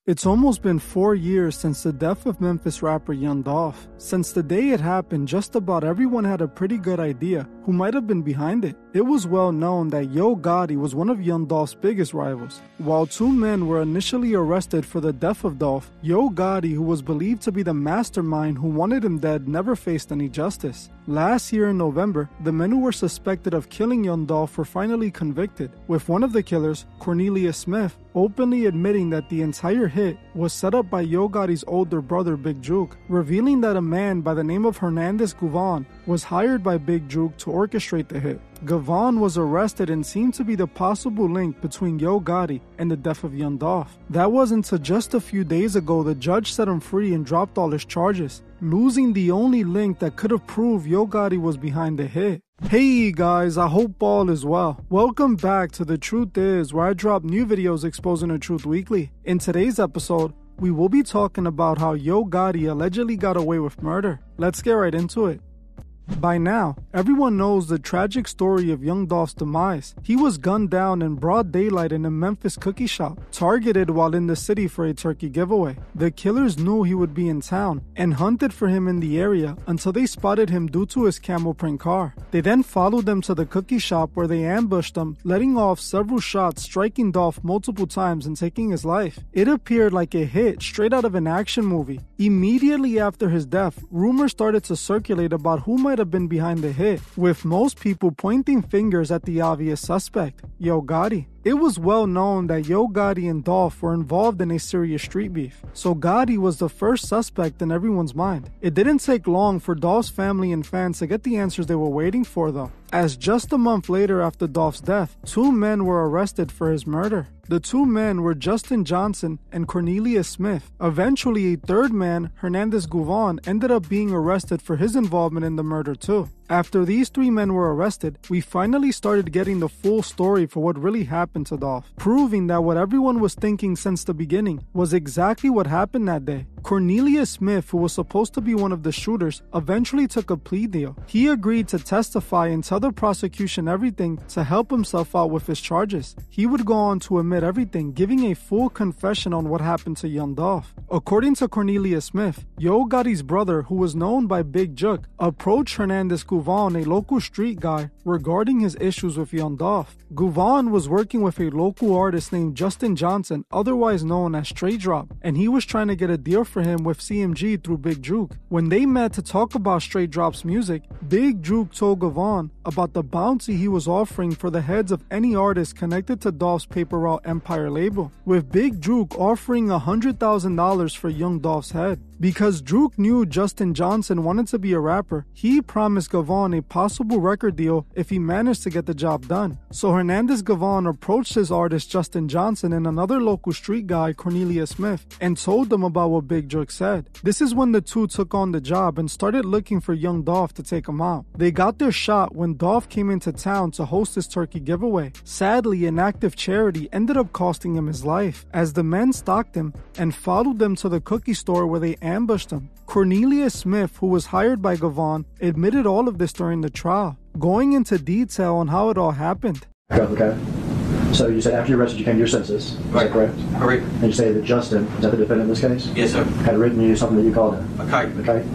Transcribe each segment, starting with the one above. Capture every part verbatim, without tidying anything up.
It's almost been four years since the death of Memphis rapper Young Dolph. Since the day it happened, just about everyone had a pretty good idea who might have been behind it. It was well known that Yo Gotti was one of Young Dolph's biggest rivals. While two men were initially arrested for the death of Dolph, Yo Gotti, who was believed to be the mastermind who wanted him dead, never faced any justice. Last year in November, the men who were suspected of killing Young Dolph were finally convicted, with one of the killers, Cornelius Smith, openly admitting that the entire hit was set up by Yo Gotti's older brother Big Juke, revealing that a man by the name of Hernandez Guvan was hired by Big Juke to orchestrate the hit. Guvan was arrested and seemed to be the possible link between Yo Gotti and the death of Young Dolph. That wasn't until just a few days ago the judge set him free and dropped all his charges, losing the only link that could have proved Yo Gotti was behind the hit. Hey guys, I hope all is well. Welcome back to The Truth Is, where I drop new videos exposing the truth weekly. In today's episode, we will be talking about how Yo Gotti allegedly got away with murder. Let's get right into it. By now, everyone knows the tragic story of Young Dolph's demise. He was gunned down in broad daylight in a Memphis cookie shop, targeted while in the city for a turkey giveaway. The killers knew he would be in town and hunted for him in the area until they spotted him due to his camel print car. They then followed them to the cookie shop where they ambushed him, letting off several shots, striking Dolph multiple times and taking his life. It appeared like a hit straight out of an action movie. Immediately after his death, rumors started to circulate about who might have been behind the hit, with most people pointing fingers at the obvious suspect, Yo Gotti. It was well known that Yo Gotti and Dolph were involved in a serious street beef, so Gotti was the first suspect in everyone's mind. It didn't take long for Dolph's family and fans to get the answers they were waiting for though, as just a month later after Dolph's death, two men were arrested for his murder. The two men were Justin Johnson and Cornelius Smith. Eventually, a third man, Hernandez Guvan, ended up being arrested for his involvement in the murder too. After these three men were arrested, we finally started getting the full story for what really happened to Dolph, proving that what everyone was thinking since the beginning was exactly what happened that day. Cornelius Smith, who was supposed to be one of the shooters, eventually took a plea deal. He agreed to testify and tell the prosecution everything to help himself out with his charges. He would go on to admit everything, giving a full confession on what happened to Young Dolph. According to Cornelius Smith, Yo Gotti's brother, who was known by Big Juke, approached Hernandez Guvan, a local street guy, regarding his issues with Young Dolph. Guvan was working with a local artist named Justin Johnson, otherwise known as Straight Drop, and he was trying to get a deal for him with C M G through Big Juke. When they met to talk about Straight Drop's music, Big Juke told Guvan about the bounty he was offering for the heads of any artist connected to Dolph's Paper Route Empire label, with Big Juke offering one hundred thousand dollars for Young Dolph's head. Because Juke knew Justin Johnson wanted to be a rapper, he promised Guvan a possible record deal if he managed to get the job done. So Hernandez Guvan approached his artist Justin Johnson and another local street guy, Cornelius Smith, and told them about what Big Juke said. This is when the two took on the job and started looking for Young Dolph to take him out. They got their shot when Dolph came into town to host his turkey giveaway. Sadly, an act of charity ended up costing him his life, as the men stalked him and followed them to the cookie store where they ambushed him. Cornelius Smith, who was hired by Guvan, admitted all of this during the trial, going into detail on how it all happened. Okay. So you said after you arrested, you came to your senses. Is right. that correct? Correct. And you say that Justin, is that the defendant in this case? Yes, sir. Had written you something that you called him? A kite. Okay.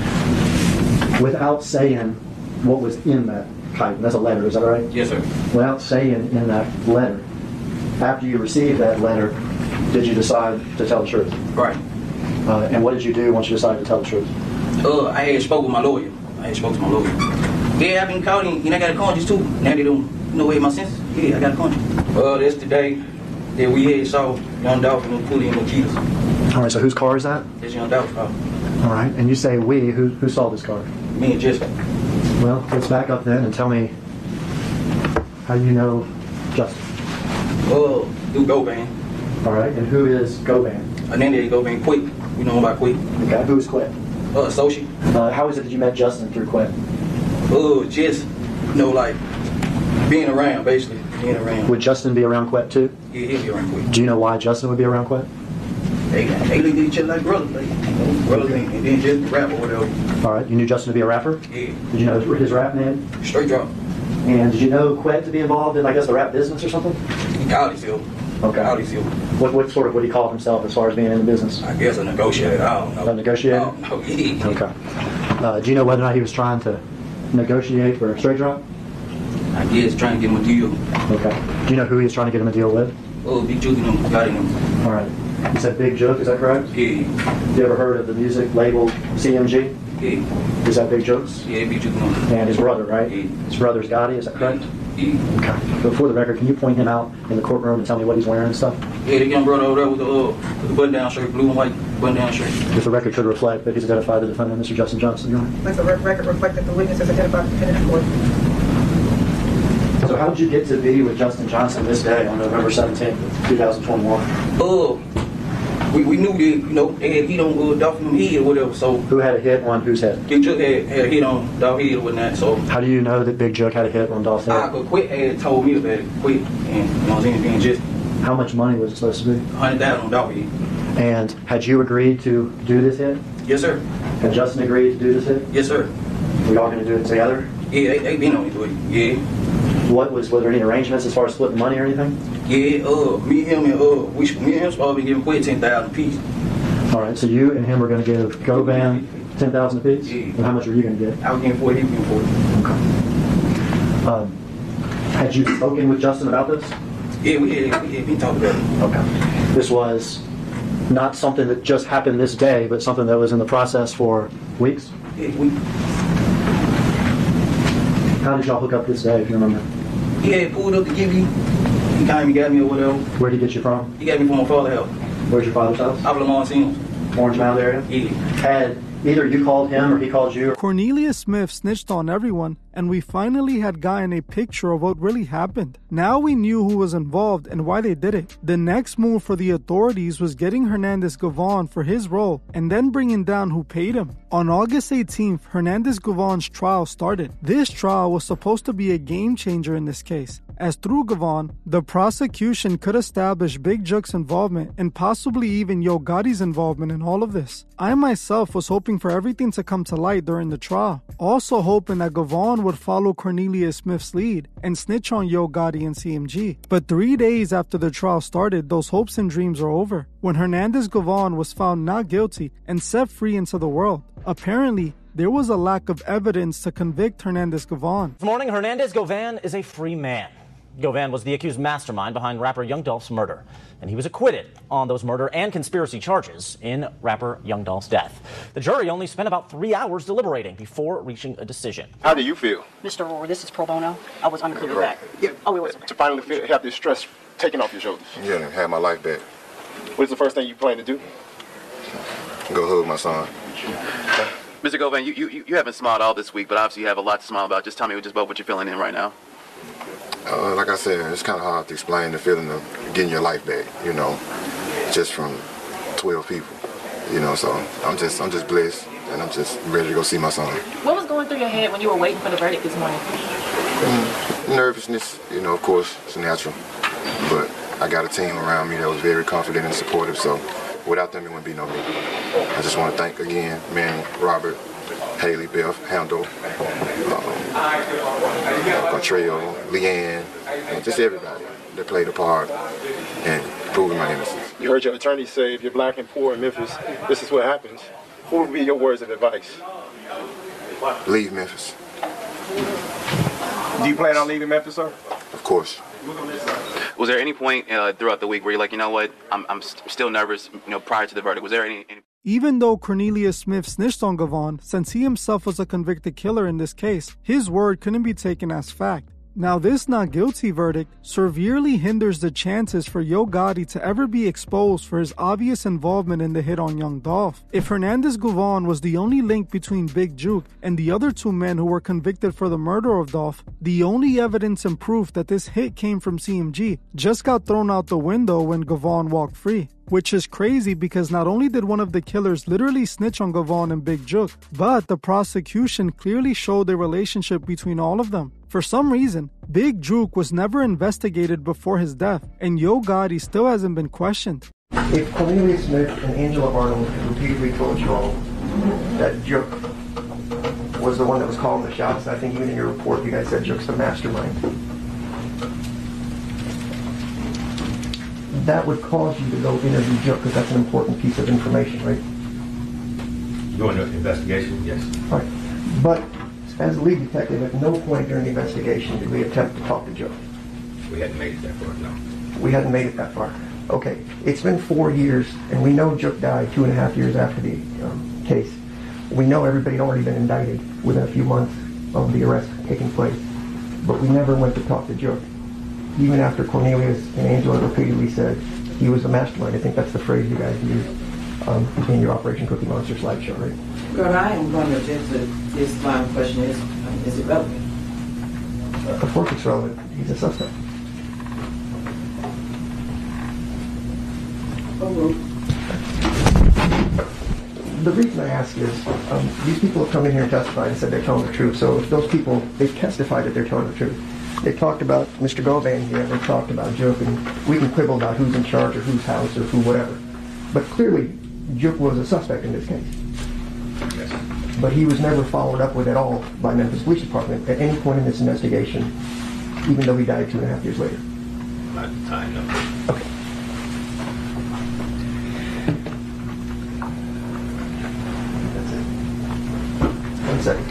Okay. Without saying what was in that kite, that's a letter, is that right? Yes, sir. Without saying in that letter, after you received that letter, did you decide to tell the truth? Right. Uh, and what did you do once you decided to tell the truth? Uh, I had spoke with my lawyer. I had spoke to my lawyer. Yeah, I've been caught and I got a conscience too. Now they don't know where my senses. Yeah, I got a conscience. Uh, that's the day that we had saw Young Dolph and Pully and Makitas. All right, so whose car is that? That's Young Dolph's car. All right, and you say we, who, who saw this car? Me and Justin. Well, let's back up then and tell me how you know Justin. Uh, through Goban. All right, and who is Goban? And then they Goban Quick. We know him by Quick. Okay, who is Quit? Uh, associate. Uh, how is it that you met Justin through Quit? Uh, just, you know, like, being around, basically. Being around. Would Justin be around Quit too? Yeah, he'll be around Quick. Do you know why Justin would be around Quit? They, they look at each other like brothers, like, you know, brothers, and, and then just rap or whatever. All right, you knew Justin to be a rapper? Yeah. Did you know his rap name? Straight Drop. And did you know Quit to be involved in, I guess, the rap business or something? He called himself. Okay. Holyfield. What, what sort of would he call himself as far as being in the business? I guess a negotiator. I don't know. A negotiator? I don't know. Yeah. Okay. Uh, do you know whether or not he was trying to negotiate for a straight drop? I guess trying to get him a deal. Okay. Do you know who he was trying to get him a deal with? Oh, Big Juke and him got him. All right. You said Big Joke, is that correct? Yeah. You ever heard of the music label C M G? Yeah. Is that Big Jokes? Yeah, Big Juke and him. And his brother, right? Yeah. His brother's Gotti, is that correct? Yeah. Okay. Before the record, can you point him out in the courtroom and tell me what he's wearing and stuff? Yeah, the young brother over there with the, uh, with the button-down shirt, blue and white button-down shirt. If the record should reflect that he's identified the defendant, Mister Justin Johnson, Your Honor. Let the record reflect that the witness has identified the defendant in court. So how did you get to be with Justin Johnson this day on November seventeenth, two thousand twenty-one? Uh, we, we knew that, you know, they had heat on uh, Dolphin head or whatever, so Who had a hit on whose head? Big Juke had, had a hit on Dolphin head or whatnot, so How do you know that Big Joke had a hit on Dolph's I head? could quit had told me about it, quit, and you know what I'm saying, being just How much money was it supposed to be? one hundred thousand on Dolphin head. And had you agreed to do this hit? Yes, sir. Had Justin agreed to do this hit? Yes, sir. We all going to do it together? Yeah, they, they been on it, but yeah. What was, were there any arrangements as far as splitting the money or anything? Yeah, uh, me, him, and uh, we, me and him supposed to be giving quit ten thousand apiece. All right, so you and him were going to give Govan ten thousand apiece? Yeah. And how much were you going to get? I was getting forty, he was getting forty. Okay. Um, had you spoken with Justin about this? Yeah, we had, we had been talking about it. Okay. This was not something that just happened this day, but something that was in the process for weeks? Yeah, we, How did y'all hook up this day, if you remember? he had pulled up to give me, he came and got me or whatever. Where did he get you from? He got me from my father's house. Where's your father's house? I was Lamar Sims. Orange Mound area? Yeah. Had either you called him or he called you? Cornelius Smith snitched on everyone, and we finally had gotten a picture of what really happened. Now we knew who was involved and why they did it. The next move for the authorities was getting Hernandez Gavon for his role and then bringing down who paid him. On August eighteenth, Hernandez Gavon's trial started. This trial was supposed to be a game changer in this case, as through Gavon, the prosecution could establish Big Juke's involvement and possibly even Yo Gotti's involvement in all of this. I myself was hoping for everything to come to light during the trial, also hoping that Gavon would follow Cornelius Smith's lead and snitch on Yo Gotti and C M G. But three days after the trial started, those hopes and dreams are over, when Hernandez Gavon was found not guilty and set free into the world. Apparently, there was a lack of evidence to convict Hernandez Gavon. This morning, Hernandez Govan is a free man. Govan was the accused mastermind behind rapper Young Dolph's murder, and he was acquitted on those murder and conspiracy charges in rapper Young Dolph's death. The jury only spent about three hours deliberating before reaching a decision. How do you feel? Mister Rohr, this is pro bono. I was unclear with that. Yeah. Oh, it was. To finally feel, have this stress taken off your shoulders. Yeah, and have my life back. What's the first thing you plan to do? Go hug my son. Mister Govan, you, you, you haven't smiled all this week, but obviously you have a lot to smile about. Just tell me just about what you're feeling in right now. Uh, like I said, it's kind of hard to explain the feeling of getting your life back, you know, just from twelve people, you know, so I'm just I'm just blessed, and I'm just ready to go see my son. What was going through your head when you were waiting for the verdict this morning? Mm, nervousness, you know, of course, it's natural, but I got a team around me that was very confident and supportive, so without them, it wouldn't be no me. I just want to thank again Manny, Robert, Haley, Beth, Handel, um, Contrell, Leanne, and just everybody that played a part in proving my innocence. You heard your attorney say if you're black and poor in Memphis, this is what happens. What would be your words of advice? Leave Memphis. Do you plan on leaving Memphis, sir? Of course. Was there any point uh, throughout the week where you're like, you know what, I'm, I'm st- still nervous, you know, prior to the verdict? Was there any... any Even though Cornelius Smith snitched on Gavon, since he himself was a convicted killer in this case, his word couldn't be taken as fact. Now, this not guilty verdict severely hinders the chances for Yo Gotti to ever be exposed for his obvious involvement in the hit on Young Dolph. If Hernandez Gavon was the only link between Big Juke and the other two men who were convicted for the murder of Dolph, the only evidence and proof that this hit came from C M G just got thrown out the window when Gavon walked free. Which is crazy because not only did one of the killers literally snitch on Gavon and Big Juke, but the prosecution clearly showed a relationship between all of them. For some reason, Big Juke was never investigated before his death, and Yo Gotti still hasn't been questioned. If Cornelius Smith and Angela Arnold repeatedly told you all that Juke was the one that was calling the shots, I think even in your report you guys said Juke's the mastermind. that would cause you to go interview Jook because that's an important piece of information, right? During the investigation, yes. All right. But as a lead detective, at no point during the investigation did we attempt to talk to Jook. We hadn't made it that far, no. We hadn't made it that far. Okay. It's been four years, and we know Jook died two and a half years after the um, case. We know everybody had already been indicted within a few months of the arrest taking place. But we never went to talk to Jook. Even after Cornelius and Angela repeatedly said he was the mastermind. I think that's the phrase you guys used um, in your Operation Cookie Monster slideshow, right? But I am going to object to this line of question. Is, is it relevant? Uh, of course it's relevant. He's a suspect. Oh, the reason I ask is um, these people have come in here and testified and said they're telling the truth. So if those people, they've testified that they're telling the truth. They talked about Mister Govan here, they talked about Jook, and we can quibble about who's in charge or whose house or who whatever. But clearly, Jook was a suspect in this case. Yes. But he was never followed up with at all by Memphis Police Department at any point in this investigation, even though he died two and a half years later. Not at the time, no. Okay. That's it. One second.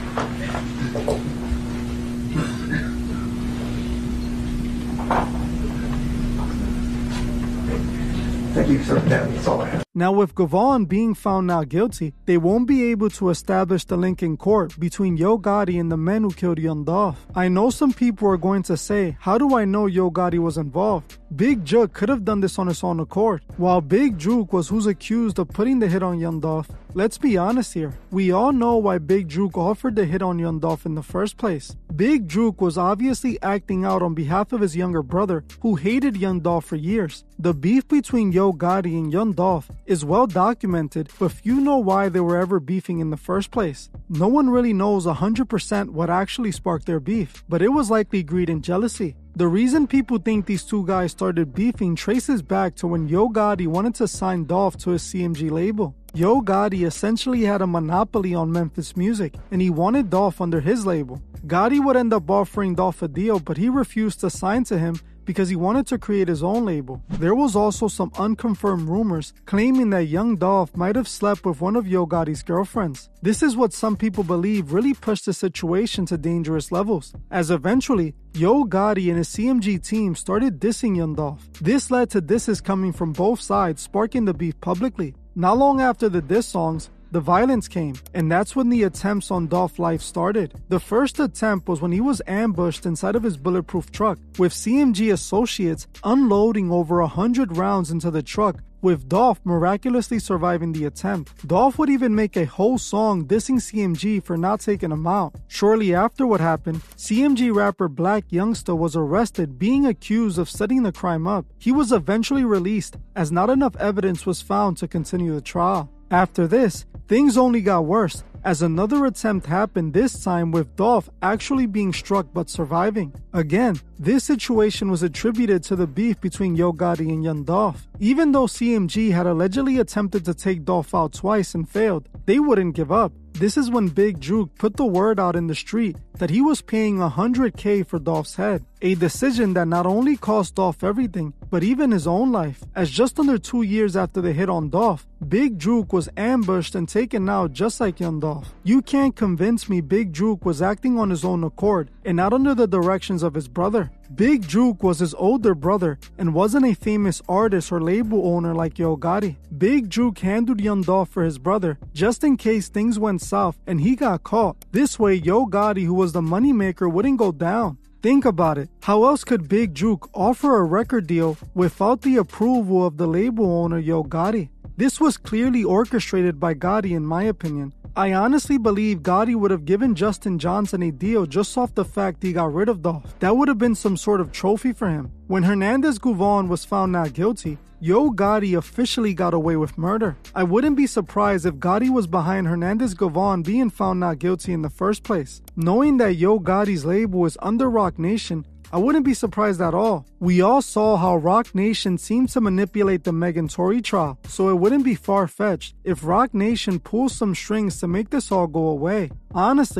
Thank you, sir. That's all I have. Now, with Govan being found not guilty, they won't be able to establish the link in court between Yo Gotti and the men who killed Young Dolph. I know some people are going to say, how do I know Yo Gotti was involved? Big Jook could have done this on his own accord. While Big Juke was who's accused of putting the hit on Young Dolph, let's be honest here. We all know why Big Juke offered the hit on Young Dolph in the first place. Big Juke was obviously acting out on behalf of his younger brother, who hated Young Dolph for years. The beef between Yo Gotti and Young Dolph is well documented, but few know why they were ever beefing in the first place. No one really knows one hundred percent what actually sparked their beef, but it was likely greed and jealousy. The reason people think these two guys started beefing traces back to when Yo Gotti wanted to sign Dolph to his C M G label. Yo Gotti essentially had a monopoly on Memphis music, and he wanted Dolph under his label. Gotti would end up offering Dolph a deal, but he refused to sign to him because he wanted to create his own label. There was also some unconfirmed rumors claiming that Young Dolph might have slept with one of Yo Gotti's girlfriends. This is what some people believe really pushed the situation to dangerous levels, as eventually, Yo Gotti and his C M G team started dissing Young Dolph. This led to disses coming from both sides, sparking the beef publicly. Not long after the diss songs, the violence came, and that's when the attempts on Dolph's life started. The first attempt was when he was ambushed inside of his bulletproof truck, with C M G associates unloading over a hundred rounds into the truck, with Dolph miraculously surviving the attempt. Dolph would even make a whole song dissing C M G for not taking him out. Shortly after what happened, C M G rapper Black Youngsta was arrested, being accused of setting the crime up. He was eventually released, as not enough evidence was found to continue the trial. After this, things only got worse, as another attempt happened, this time with Dolph actually being struck but surviving. Again, this situation was attributed to the beef between Yo Gotti and Young Dolph. Even though C M G had allegedly attempted to take Dolph out twice and failed, they wouldn't give up. This is when Big Juke put the word out in the street that he was paying one hundred K for Dolph's head, a decision that not only cost Dolph everything, but even his own life, as just under two years after the hit on Dolph, Big Juke was ambushed and taken out just like Young Dolph. You can't convince me Big Juke was acting on his own accord and not under the directions of his brother. Big Juke was his older brother and wasn't a famous artist or label owner like Yo Gotti. Big Juke handled Young Dolph for his brother just in case things went south and he got caught. This way, Yo Gotti, who was the moneymaker, wouldn't go down. Think about it. How else could Big Juke offer a record deal without the approval of the label owner Yo Gotti? This was clearly orchestrated by Gotti, in my opinion. I honestly believe Gotti would have given Justin Johnson a deal just off the fact he got rid of Dolph. That would have been some sort of trophy for him. When Hernandez Govan was found not guilty, Yo Gotti officially got away with murder. I wouldn't be surprised if Gotti was behind Hernandez Govan being found not guilty in the first place. Knowing that Yo Gotti's label is under Roc Nation, I wouldn't be surprised at all. We all saw how Roc Nation seemed to manipulate the Megan Tory trial, so it wouldn't be far-fetched if Roc Nation pulls some strings to make this all go away. Honestly,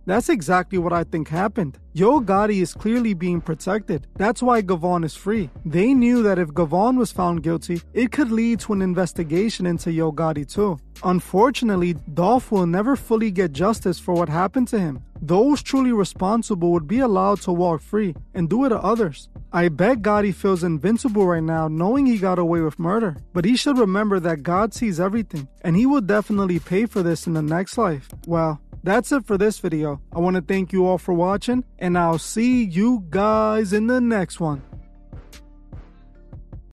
That's exactly what I think happened. Yo Gotti is clearly being protected. That's why Gavon is free. They knew that if Gavon was found guilty, it could lead to an investigation into Yo Gotti too. Unfortunately, Dolph will never fully get justice for what happened to him. Those truly responsible would be allowed to walk free and do it to others. I bet Gotti feels invincible right now knowing he got away with murder. But he should remember that God sees everything, and he will definitely pay for this in the next life. Well, that's it for this video. I want to thank you all for watching, and I'll see you guys in the next one.